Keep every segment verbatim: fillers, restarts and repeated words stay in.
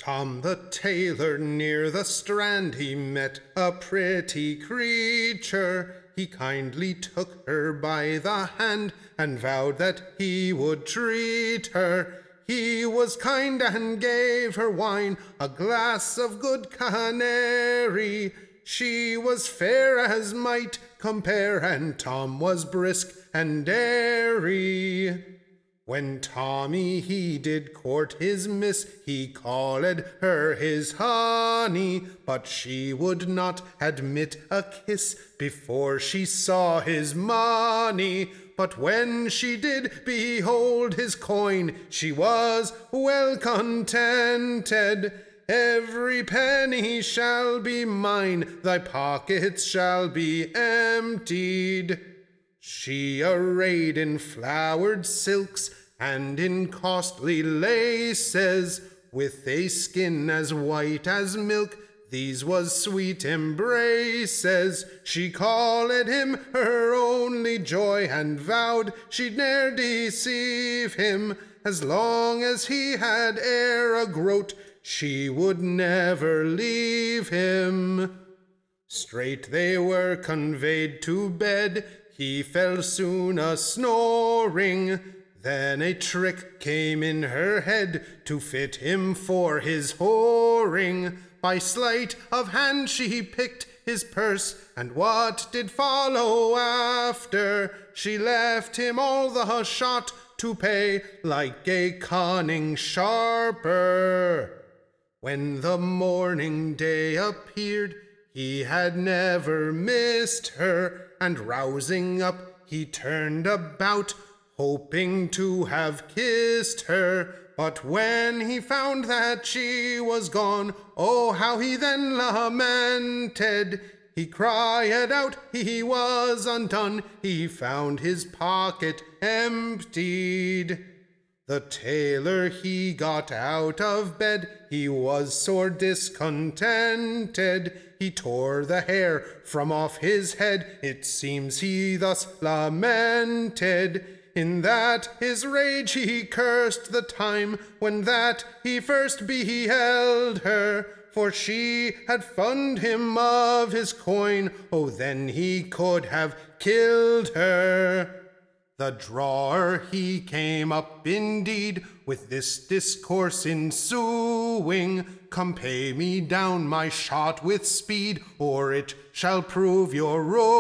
Tom the tailor near the strand he met a pretty creature. He kindly took her by the hand and vowed that he would treat her. He was kind and gave her wine, a glass of good Canary. She was fair as might compare, and Tom was brisk and airy. When Tommy he did court his miss, he called her his honey, but she would not admit a kiss before she saw his money. But when she did behold his coin, she was well contented. Every penny shall be mine, thy pockets shall be emptied. She arrayed in flowered silks and in costly laces, with a skin as white as milk, these was sweet embraces. She called him her only joy, and vowed she'd ne'er deceive him. As long as he had e'er a groat, she would never leave him. Straight they were conveyed to bed, he fell soon a-snoring. Then a trick came in her head to fit him for his whoring. By sleight of hand she picked his purse, and what did follow after? She left him all the shot to pay, like a cunning sharper. When the morning day appeared, he had never missed her, and rousing up, he turned about, hoping to have kissed her. But when he found that she was gone, oh, how he then lamented. He cried out he was undone, he found his pocket emptied. The tailor he got out of bed, he was sore discontented. He tore the hair from off his head, it seems he thus lamented. In that his rage he cursed the time when that he first beheld her, for she had fund him of his coin, oh then he could have killed her. The drawer he came up indeed, with this discourse ensuing: Come pay me down my shot with speed, or it shall prove your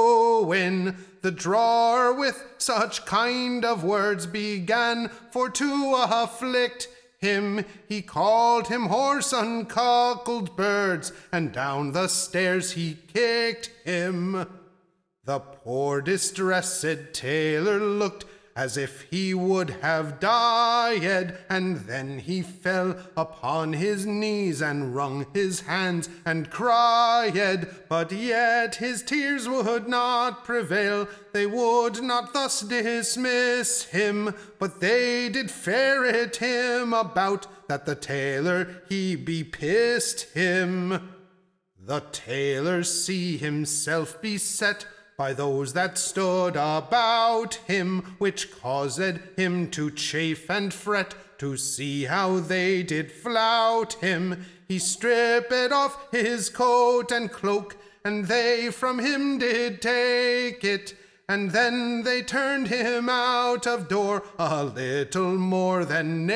ruin. The drawer with such kind of words began, for to afflict him. He called him horse uncuckled birds, and down the stairs he kicked him. The poor distressed tailor looked as if he would have died, and then he fell upon his knees and wrung his hands and cried. But yet his tears would not prevail, they would not thus dismiss him, but they did ferret him about, that the tailor he bepissed him. The tailor see himself beset by those that stood about him, which caused him to chafe and fret, to see how they did flout him. He stripped off his coat and cloak, and they from him did take it, and then they turned him out of door a little more than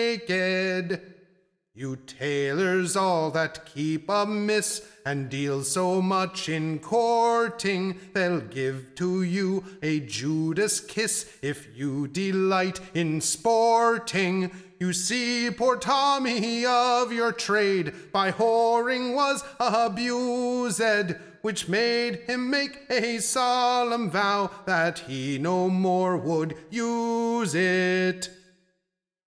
naked. You tailors all that keep amiss, and deal so much in courting, they'll give to you a Judas kiss if you delight in sporting. You see poor Tommy of your trade by whoring was abused, which made him make a solemn vow that he no more would use it.